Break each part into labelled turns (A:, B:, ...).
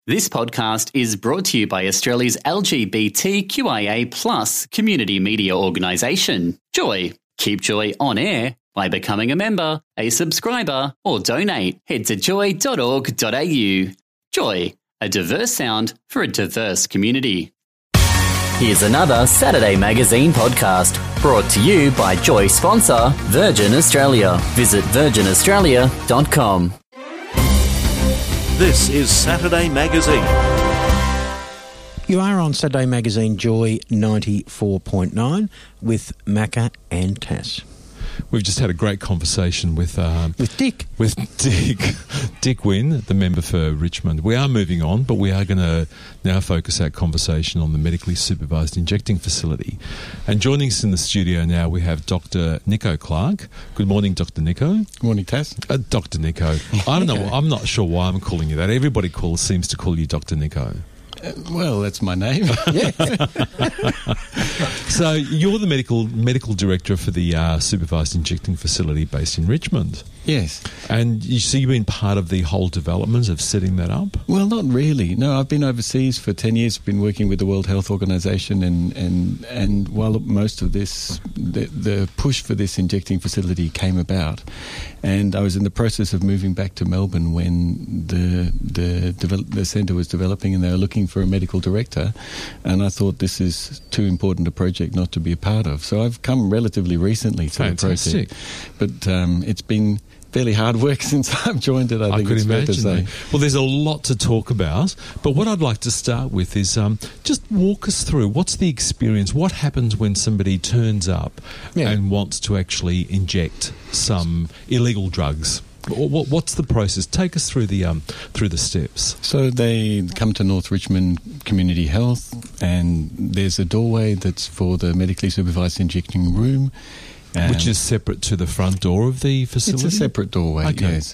A: This podcast is brought to you by Australia's LGBTQIA+ community media organisation, Joy. Keep Joy on air by becoming a member, a subscriber, or donate. Head to joy.org.au. Joy, a diverse sound for a diverse community. Here's another Saturday Magazine podcast brought to you by Joy sponsor Virgin Australia. Visit virginaustralia.com.
B: This is Saturday Magazine.
C: You are on Saturday Magazine Joy 94.9 with Macca and Tass.
D: We've just had a great conversation with
C: Dick.
D: Dick Wynn, the member for Richmond. We are moving on, but we are going to now focus our conversation on the medically supervised injecting facility. And joining us in the studio now, we have Dr. Nico Clark. Good morning, Dr. Nico.
E: Good morning, Tass.
D: Dr. Nico. I don't know. I'm not sure why I'm calling you that. Everybody seems to call you Dr. Nico.
E: Well, that's my name.
C: Yeah.
D: So you're the medical director for the supervised injecting facility based in Richmond.
E: Yes.
D: And you've been part of the whole development of setting that up?
E: Well, not really. No, I've been overseas for 10 years. I've been working with the World Health Organization, and while most of this, the push for this injecting facility came about, and I was in the process of moving back to Melbourne when the centre was developing, and they were looking for a medical director, and I thought this is too important a project not to be a part of. So I've come relatively recently to
D: Fantastic.
E: the project, but it's been fairly hard work since I've joined it, I think
D: could
E: it's fair to
D: imagine.
E: say.
D: Well, there's a lot to talk about, but what I'd like to start with is just walk us through what's the experience, what happens when somebody turns up and wants to actually inject some illegal drugs. What's the process? Take us through the steps.
E: So they come to North Richmond Community Health, and there's a doorway that's for the medically supervised injecting room.
D: Which is separate to the front door of the facility?
E: It's a separate doorway,
D: okay.
E: Yes.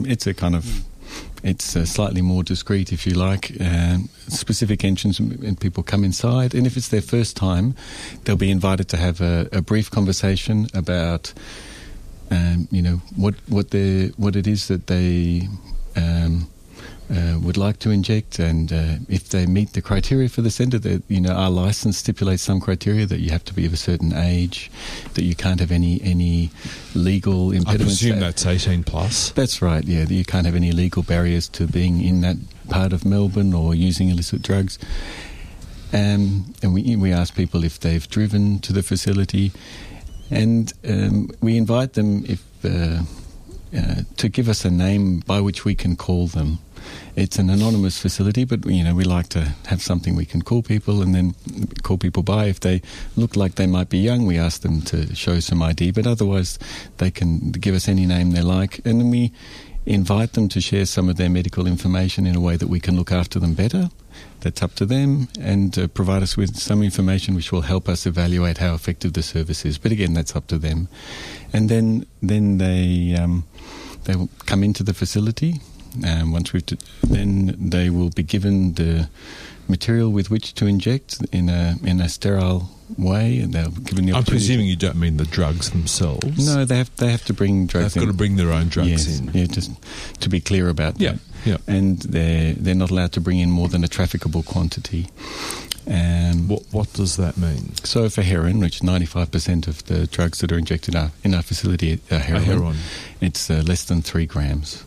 E: It's slightly more discreet, if you like, specific entrance, and people come inside. And if it's their first time, they'll be invited to have a brief conversation about, what it is that they would like to inject, and if they meet the criteria for the centre, our licence stipulates some criteria that you have to be of a certain age, that you can't have any legal impediments.
D: I presume that's 18 plus.
E: That's right, yeah. You can't have any legal barriers to being in that part of Melbourne or using illicit drugs. And we ask people if they've driven to the facility, and we invite them to give us a name by which we can call them. It's an anonymous facility, but we like to have something we can call people and then call people by. If they look like they might be young, we ask them to show some ID, but otherwise they can give us any name they like, and then we invite them to share some of their medical information in a way that we can look after them better. That's up to them, and provide us with some information which will help us evaluate how effective the service is. But again, that's up to them. And then they will come into the facility. Then they will be given the material with which to inject in a sterile way, and they'll given the opportunity.
D: I'm presuming you don't mean the drugs themselves.
E: No, they have to bring drugs.
D: They've got to bring their own drugs
E: in.
D: in.
E: Yeah, just to be clear about that.
D: Yeah.
E: And they're not allowed to bring in more than a trafficable quantity.
D: What does that mean?
E: So for heroin, which 95% of the drugs that are injected in our facility are heroin. It's less than 3 grams.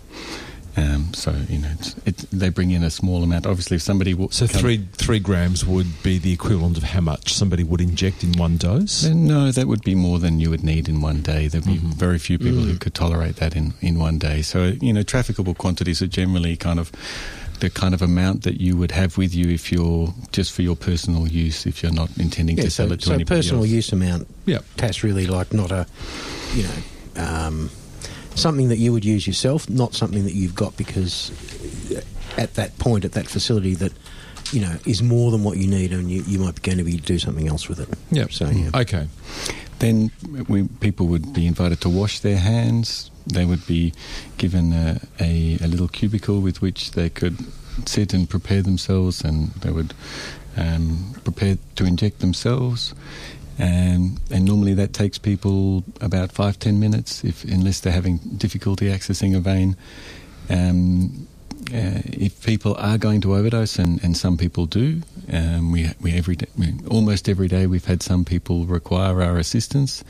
E: They bring in a small amount. Obviously, if somebody...
D: So 3 grams would be the equivalent of how much somebody would inject in one dose?
E: No, that would be more than you would need in one day. There'd be very few people who could tolerate that in one day. So, trafficable quantities are generally the kind of amount that you would have with you if you're just for your personal use, if you're not intending to sell it to anybody else.
C: So personal use amount, Tass, really like not a, something that you would use yourself, not something that you've got because at that point, at that facility that, is more than what you need, and you might be going to do something else with it.
D: Yeah.
C: So, yeah.
D: Okay.
E: Then people would be invited to wash their hands. They would be given a little cubicle with which they could sit and prepare themselves, and they would prepare to inject themselves. And normally that takes people about 5-10 minutes, unless they're having difficulty accessing a vein. if people are going to overdose, and some people do, almost every day we've had some people require our assistance.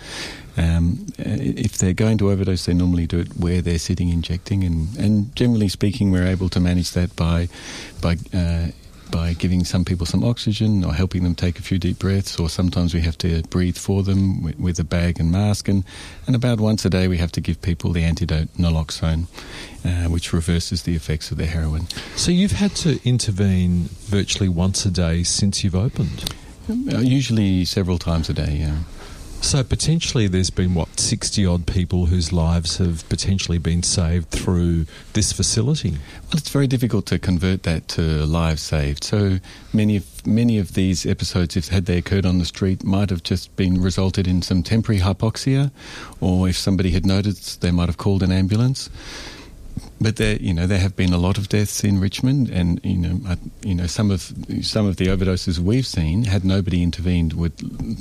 E: If they're going to overdose, they normally do it where they're sitting injecting, and generally speaking, we're able to manage that by giving some people some oxygen or helping them take a few deep breaths, or sometimes we have to breathe for them with a bag and mask, and about once a day we have to give people the antidote naloxone, which reverses the effects of their heroin.
D: So you've had to intervene virtually once a day since you've opened?
E: Usually several times a day, yeah.
D: So potentially there's been, 60-odd people whose lives have potentially been saved through this facility?
E: Well, it's very difficult to convert that to lives saved. So many of these episodes, had they occurred on the street, might have just been resulted in some temporary hypoxia, or if somebody had noticed, they might have called an ambulance. But there have been a lot of deaths in Richmond, and some of the overdoses we've seen, had nobody intervened, would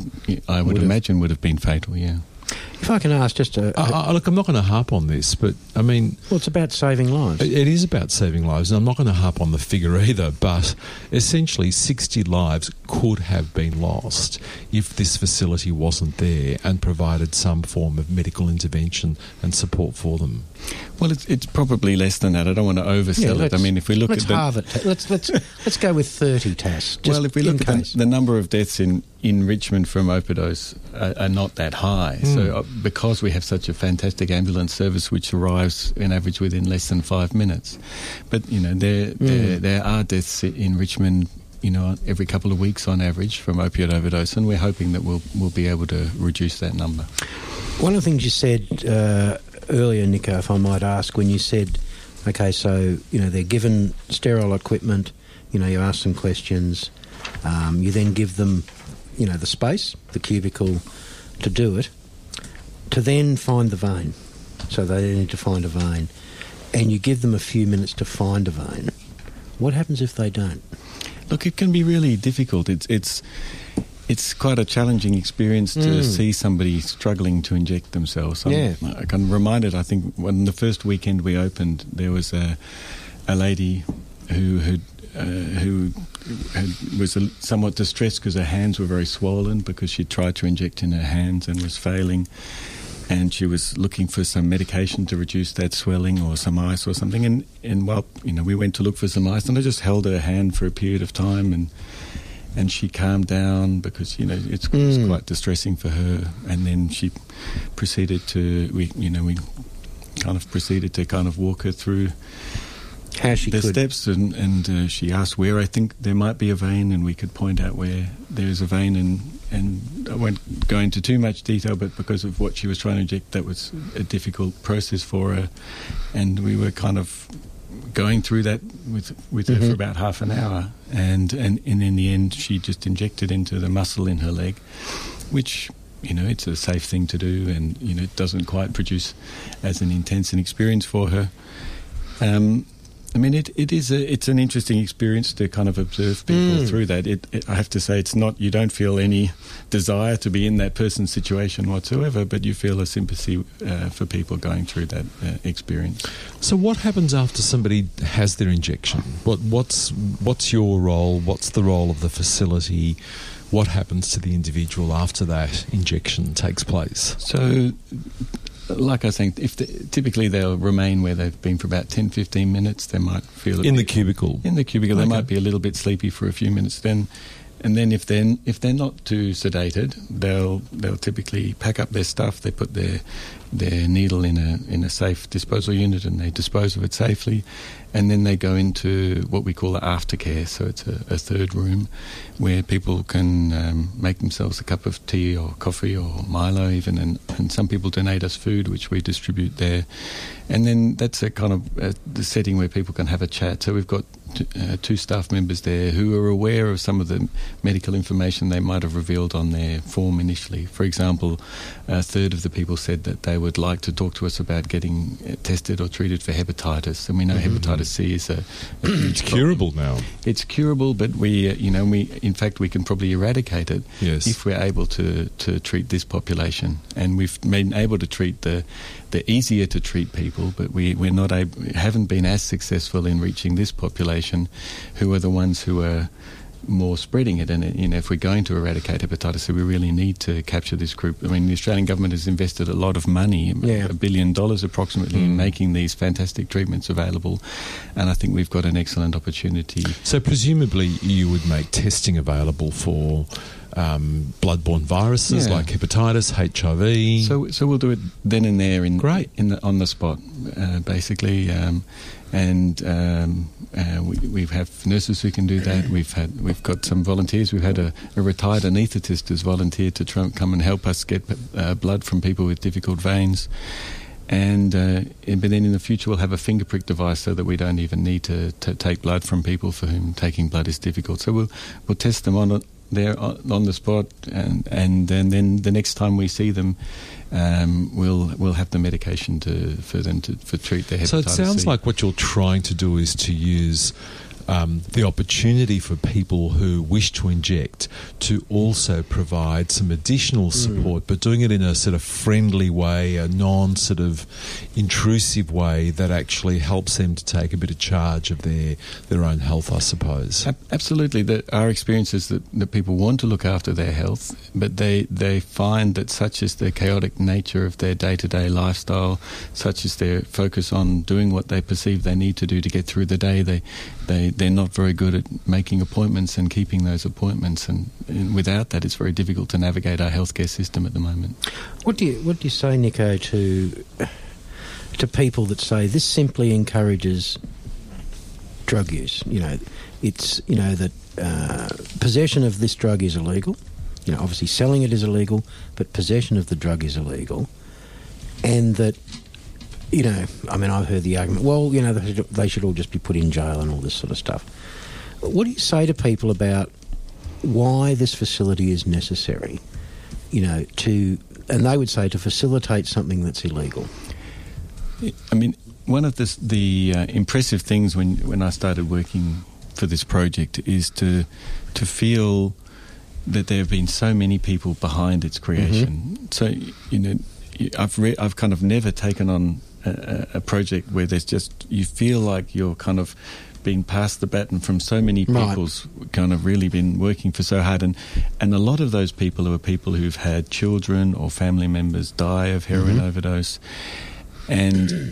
E: have been fatal. Yeah.
C: If I can ask, just
D: look, I'm not going to harp on this, but I mean,
C: well, it's about saving lives.
D: It is about saving lives, and I'm not going to harp on the figure either. But essentially, 60 lives could have been lost if this facility wasn't there and provided some form of medical intervention and support for them.
E: Well, it's probably less than that. I don't want to oversell it. I mean, if we look at
C: let's go with 30 tests.
E: Well, if we look at the number of deaths in Richmond from overdose are not that high. So because we have such a fantastic ambulance service which arrives in average within less than 5 minutes, but there are deaths in Richmond, every couple of weeks on average from opioid overdose, and we're hoping that we'll be able to reduce that number.
C: One of the things you said earlier, Nico, if I might ask, when you said, okay, so they're given sterile equipment, you ask them questions, you then give them the space, the cubicle, to do it, to then find the vein. So they need to find a vein. And you give them a few minutes to find a vein. What happens if they don't?
E: Look, it can be really difficult. It's quite a challenging experience to see somebody struggling to inject themselves. I can remind it, I think, when the first weekend we opened, there was a lady who was somewhat distressed because her hands were very swollen because she tried to inject in her hands and was failing, and she was looking for some medication to reduce that swelling or some ice or something, and we went to look for some ice, and I just held her hand for a period of time, and she calmed down because it's quite distressing for her, and then she proceeded to we proceeded to walk her through the steps, and she asked where I think there might be a vein, and we could point out where there is a vein, and I won't go into too much detail, but because of what she was trying to inject, that was a difficult process for her, and we were kind of going through that with her for about half an hour, and in the end she just injected into the muscle in her leg, which it's a safe thing to do, and it doesn't quite produce as an intense an experience for her. I mean, it's an interesting experience to kind of observe people through that. I have to say, it's not, you don't feel any desire to be in that person's situation whatsoever, but you feel a sympathy for people going through that experience.
D: So what happens after somebody has their injection? What's your role? What's the role of the facility? What happens to the individual after that injection takes place?
E: So, like I was saying, typically they'll remain where they've been for about 10-15 minutes. They might feel
D: in the cubicle.
E: In the cubicle, they might be a little bit sleepy for a few minutes. Then if they're not too sedated, they'll typically pack up their stuff. They put their needle in a safe disposal unit, and they dispose of it safely. And then they go into what we call the aftercare. So it's a third room where people can make themselves a cup of tea or coffee or Milo even, and some people donate us food, which we distribute there. And then that's a kind of the setting where people can have a chat. So we've got two staff members there who are aware of some of the medical information they might have revealed on their form initially. For example, a third of the people said that they would like to talk to us about getting tested or treated for hepatitis, and we know hepatitis C is a
D: it's curable now.
E: It's curable, but we in fact we can probably eradicate it if we're able to treat this population. And we've been able to treat the easier to treat people, but haven't been as successful in reaching this population, who are the ones who are more spreading it. And if we're going to eradicate hepatitis C, we really need to capture this group. I mean, the Australian government has invested a lot of money, $1 billion approximately, in making these fantastic treatments available, and I think we've got an excellent opportunity.
D: So presumably you would make testing available for bloodborne viruses like hepatitis, HIV.
E: So we'll do it then and there on the spot, basically. We have nurses who can do that. We've got some volunteers. We've had a retired anaesthetist who's volunteered to come and help us get blood from people with difficult veins. But then in the future we'll have a finger prick device so that we don't even need to take blood from people for whom taking blood is difficult. So we'll test them on the spot, and then the next time we see them, we'll have the medication for them to treat their hepatitis C.
D: So it sounds like what you're trying to do is to use the opportunity for people who wish to inject to also provide some additional support, but doing it in a sort of friendly way, a non-sort of intrusive way that actually helps them to take a bit of charge of their own health, I suppose.
E: Absolutely. Our experience is that people want to look after their health, but they find that such is the chaotic nature of their day-to-day lifestyle, such is their focus on doing what they perceive they need to do to get through the day, they're not very good at making appointments and keeping those appointments, and without that, it's very difficult to navigate our healthcare system at the moment.
C: What do you say, Nico, to people that say this simply encourages drug use? It's that possession of this drug is illegal. Obviously selling it is illegal, but possession of the drug is illegal, and that. I've heard the argument, well, they should all just be put in jail and all this sort of stuff. What do you say to people about why this facility is necessary, and they would say to facilitate something that's illegal?
E: I mean, one of the impressive things when I started working for this project is to feel that there have been so many people behind its creation. So, I've kind of never taken on a project where there's just, you feel like you're kind of being passed the baton from so many people's kind of really been working for so hard, and a lot of those people are people who've had children or family members die of heroin overdose, and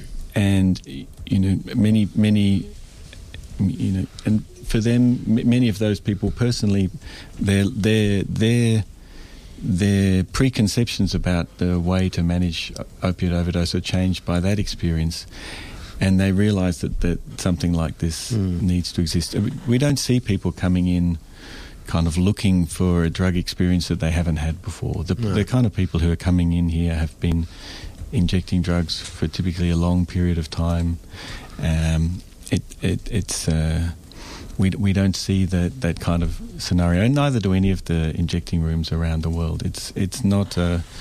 E: many and for them, many of those people personally, their preconceptions about the way to manage opiate overdose are changed by that experience, and they realise that something like this needs to exist. We don't see people coming in kind of looking for a drug experience that they haven't had before. The kind of people who are coming in here have been injecting drugs for typically a long period of time. We don't see that kind of scenario, and neither do any of the injecting rooms around the world. It's not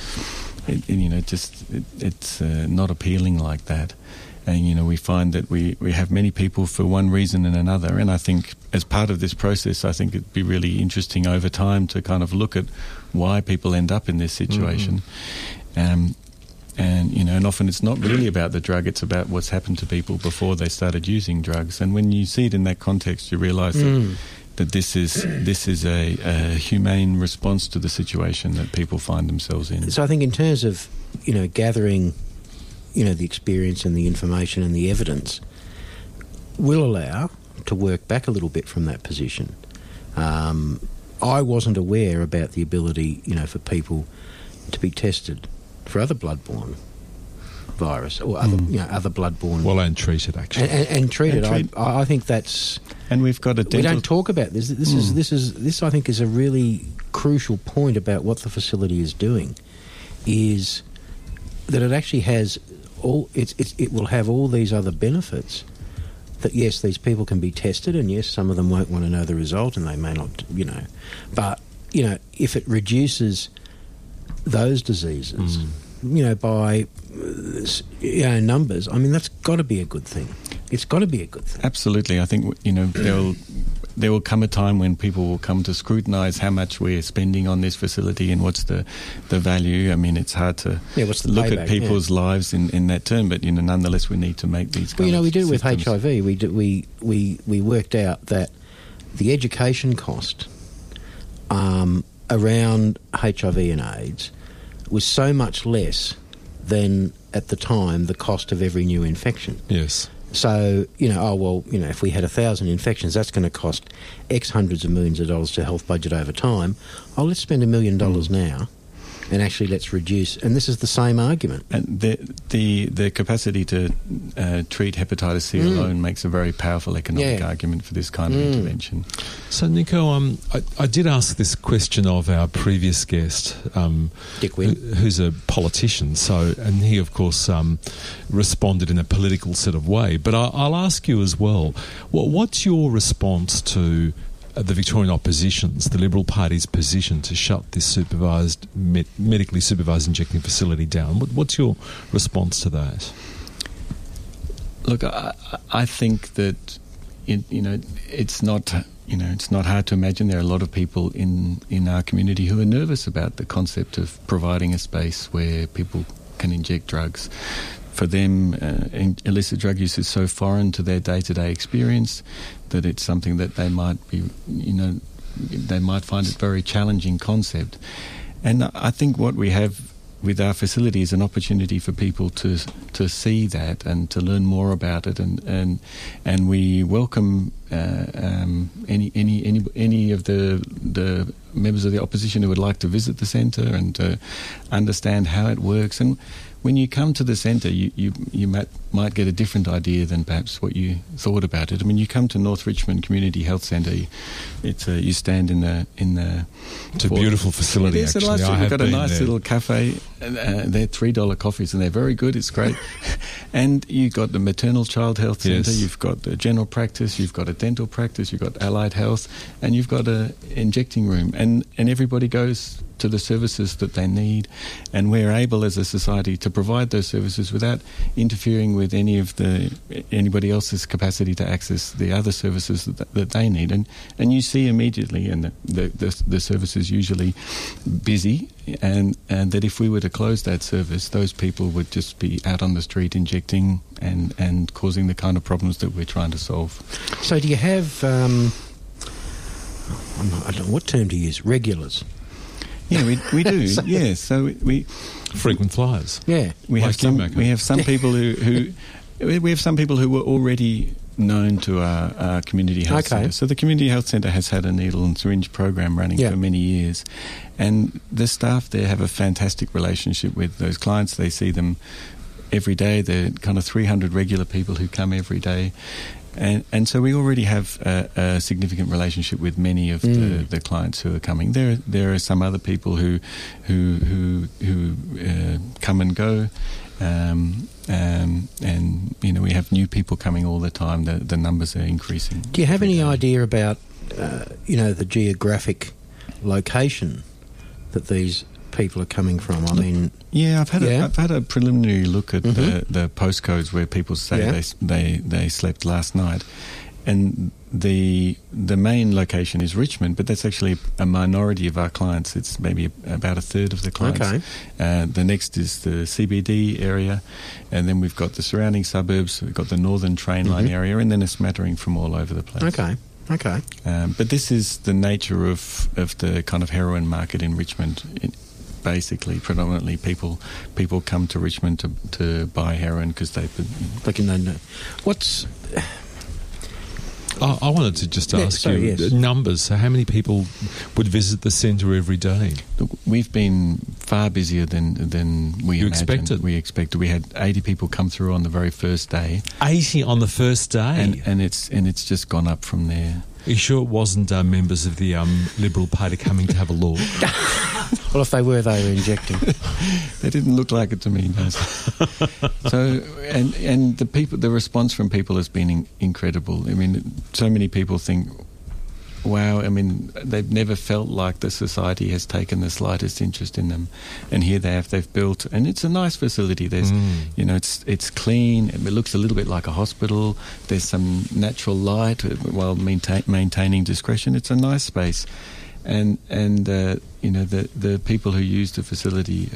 E: not appealing like that. And we find that we have many people for one reason and another. And I think as part of this process, I think it'd be really interesting over time to kind of look at why people end up in this situation. And often it's not really about the drug, it's about what's happened to people before they started using drugs. And when you see it in that context, you realise that this is a humane response to the situation that people find themselves in.
C: So I think in terms of, gathering, the experience and the information and the evidence, will allow to work back a little bit from that position. I wasn't aware about the ability, for people to be tested for other bloodborne virus or other, other bloodborne.
D: Well, and treated actually,
C: and treated. I think that's.
E: And we've got a dental.
C: We don't talk about this. This I think is a really crucial point about what the facility is doing, is that it actually has all. It will have all these other benefits that yes, these people can be tested, and yes, some of them won't want to know the result, and they may not, but if it reduces those diseases, by numbers, I mean, that's got to be a good thing. It's got to be a good thing.
E: Absolutely. I think, there will come a time when people will come to scrutinise how much we're spending on this facility and what's the value. I mean, it's hard to look at people's lives in that term, but nonetheless, we need to make these.
C: Well, we did it with HIV. We worked out that the education cost around HIV and AIDS was so much less than at the time the cost of every new infection.
D: Yes.
C: So, if we had 1,000 infections, that's going to cost X hundreds of millions of dollars to health budget over time. Let's spend $1 million now, and actually let's reduce. And this is the same argument. And
E: the capacity to treat hepatitis C alone makes a very powerful economic argument for this kind of intervention.
D: So, Nico, I did ask this question of our previous guest,
C: Dick Wynn,
D: who's a politician. And he, of course, responded in a political sort of way. But I'll ask you as well. What's your response to the Victorian opposition's, the Liberal Party's position to shut this medically supervised injecting facility down? What's your response to that?
E: Look, I think that it's not hard to imagine there are a lot of people in our community who are nervous about the concept of providing a space where people can inject drugs. For them, illicit drug use is so foreign to their day-to-day experience that it's something that they might they might find it a very challenging concept. And I think what we have with our facility is an opportunity for people to see that and to learn more about it, and we welcome any of the members of the opposition who would like to visit the centre and to understand how it works. And when you come to the centre, you might get a different idea than perhaps what you thought about it. I mean, you come to North Richmond Community Health Centre. You stand in the.
D: It's a beautiful facility.
E: It's
D: actually,
E: we've got a nice little cafe. They're $3 coffees, and they're very good. It's great. And you've got the maternal child health centre.
D: Yes.
E: You've got the general practice. You've got a dental practice. You've got allied health, and you've got a injecting room. And everybody goes to the services that they need, and we're able as a society to provide those services without interfering with anybody else's capacity to access the other services that they need. And you see immediately, and the service is usually busy, and that if we were to close that service, those people would just be out on the street injecting and causing the kind of problems that we're trying to solve.
C: So do you have, I don't know what term to use, regulars?
E: Yeah, we do. Yeah, so we
D: frequent flyers.
C: Yeah,
E: we have some people who were already known to our community health centre. So the community health centre has had a needle and syringe program running for many years, and the staff there have a fantastic relationship with those clients. They see them every day. They're kind of 300 regular people who come every day. And so we already have a significant relationship with many of the clients who are coming. There are some other people who come and go, and we have new people coming all the time. The numbers are increasing.
C: Do you have any idea about the geographic location that these people are coming from? I mean,
E: I've had a preliminary look at the postcodes where people say they slept last night, and the main location is Richmond, but that's actually a minority of our clients. It's maybe about a third of the clients.
C: Okay.
E: The next is the CBD area, and then we've got the surrounding suburbs. We've got the Northern Train Line area, and then a smattering from all over the place.
C: Okay.
E: But this is the nature of the kind of heroin market in Richmond. Basically, predominantly people come to Richmond to buy heroin because they can know.
C: What's
D: I wanted to just ask you numbers. So how many people would visit the centre every day?
E: Look, we've been far busier than we
D: expected.
E: We expected. We had 80 people come through on the very first day.
D: 80 on the first day,
E: and it's just gone up from there.
D: Are you sure it wasn't members of the Liberal Party coming to have a look?
C: Well, if they were injecting.
E: They didn't look like it to me. No. So, and the response from people has been incredible. I mean, so many people think, wow, I mean, they've never felt like the society has taken the slightest interest in them. And here they've built, and it's a nice facility. There's, you know, it's clean. It looks a little bit like a hospital. There's some natural light while maintaining discretion. It's a nice space. And you know, the people who use the facility,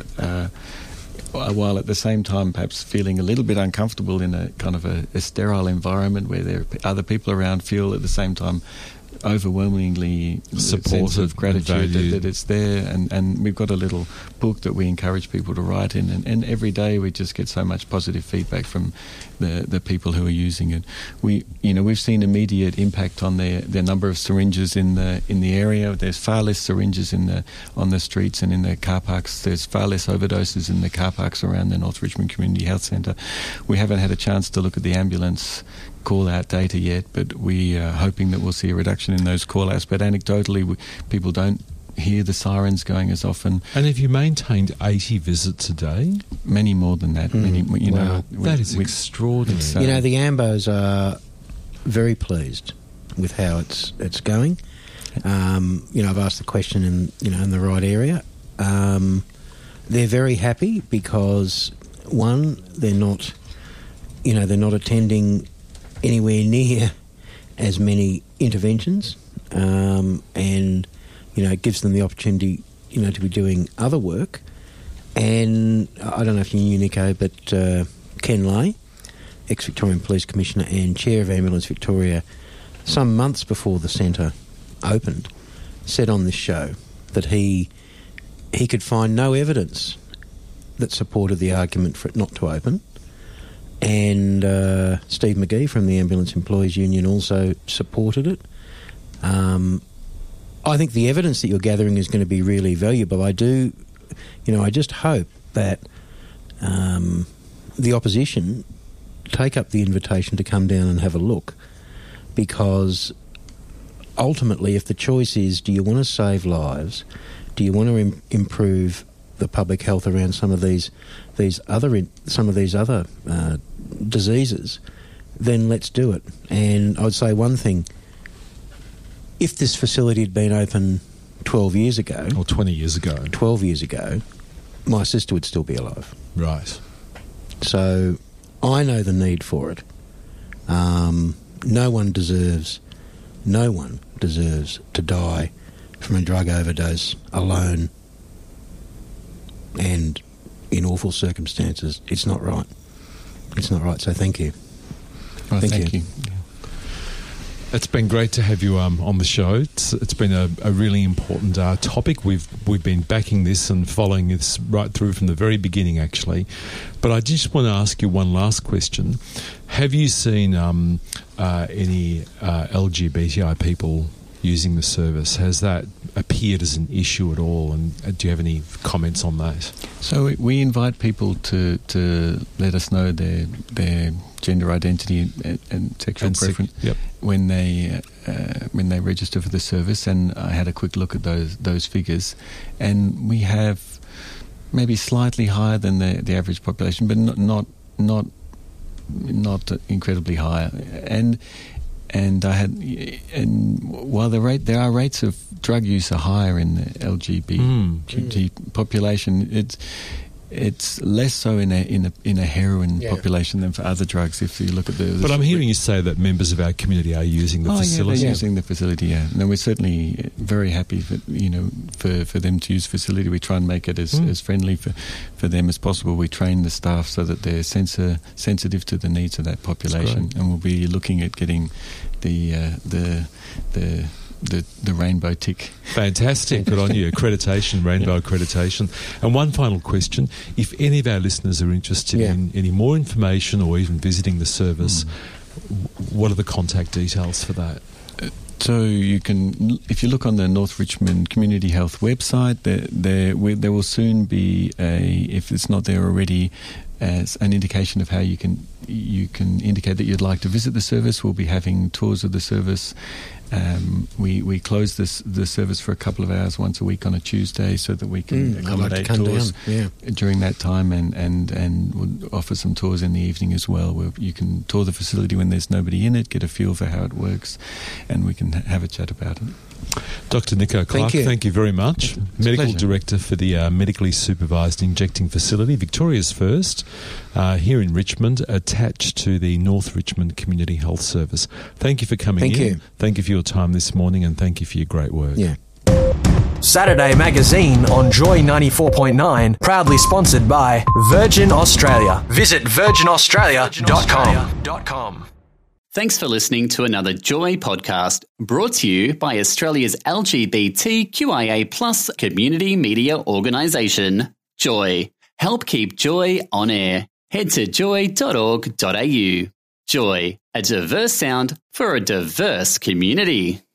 E: while at the same time perhaps feeling a little bit uncomfortable in a kind of a sterile environment where there are other people around, feel at the same time overwhelmingly sense of gratitude that it's there, and we've got a little book that we encourage people to write in, and every day we just get so much positive feedback from the people who are using it. We've seen immediate impact on the number of syringes in the area. There's far less syringes on the streets and in the car parks. There's far less overdoses in the car parks around the North Richmond Community Health Centre. We haven't had a chance to look at the ambulance call-out data yet, but we are hoping that we'll see a reduction in those call-outs. But anecdotally, people don't hear the sirens going as often.
D: And have you maintained 80 visits a day?
E: Many more than that. Many, you know,
D: that is extraordinary.
C: You know, the Ambos are very pleased with how it's going. You know, I've asked the question in the right area. They're very happy because, one, they're not attending anywhere near as many interventions, and you know, it gives them the opportunity, you know, to be doing other work. And I don't know if you knew, Nico, but Ken Lay, ex-Victorian Police Commissioner and Chair of Ambulance Victoria, some months before the centre opened, said on this show that he could find no evidence that supported the argument for it not to open. And Steve McGee from the Ambulance Employees Union also supported it. I think the evidence that you're gathering is going to be really valuable. I just hope that the opposition take up the invitation to come down and have a look, because ultimately, if the choice is, do you want to save lives, do you want to improve the public health around some of these other diseases, then let's do it. And I'd say one thing: if this facility had been open 12 years ago,
D: or 20 years ago,
C: 12 years ago, my sister would still be alive.
D: Right.
C: So I know the need for it. No one deserves to die from a drug overdose alone and in awful circumstances. It's not right. It's not right. So thank you.
E: Well, thank you.
D: It's been great to have you on the show. It's been a really important topic. We've been backing this and following this right through from the very beginning, actually. But I just want to ask you one last question. Have you seen any LGBTI people using the service? Has that appeared as an issue at all? And do you have any comments on that?
E: So we invite people to let us know their gender identity and sexual preference when they register for the service. And I had a quick look at those figures, and we have maybe slightly higher than the average population, but not incredibly high. And while there are rates of drug use are higher in the LGBT population, it's less so in a heroin population than for other drugs. If you look at
D: but I'm hearing you say that members of our community are using the facility.
E: Yeah, they're using the facility. Yeah, and we're certainly very happy for them to use the facility. We try and make it as friendly for them as possible. We train the staff so that they're sensitive to the needs of that population, and we'll be looking at getting the rainbow tick.
D: Fantastic. Good on you. Accreditation, rainbow accreditation. And one final question. If any of our listeners are interested in any more information or even visiting the service, what are the contact details for that?
E: So you can, if you look on the North Richmond Community Health website, there will soon be if it's not there already, as an indication of how you can indicate that you'd like to visit the service. We'll be having tours of the service. We close the service for a couple of hours once a week on a Tuesday so that we can accommodate tours during that time, and we'll offer some tours in the evening as well, where you can tour the facility when there's nobody in it, get a feel for how it works, and we can have a chat about it.
D: Dr. Nico Clark, thank you very much. Medical Director for the Medically Supervised Injecting Facility, Victoria's first, here in Richmond, attached to the North Richmond Community Health Service. Thank you for coming in.
C: Thank you.
D: Thank you for your time this morning, and thank you for your great work.
C: Yeah.
F: Saturday Magazine on Joy 94.9, proudly sponsored by Virgin Australia. Visit virginaustralia.com.
A: Thanks for listening to another Joy podcast, brought to you by Australia's LGBTQIA+ community media organisation, Joy. Help keep Joy on air. Head to joy.org.au. Joy, a diverse sound for a diverse community.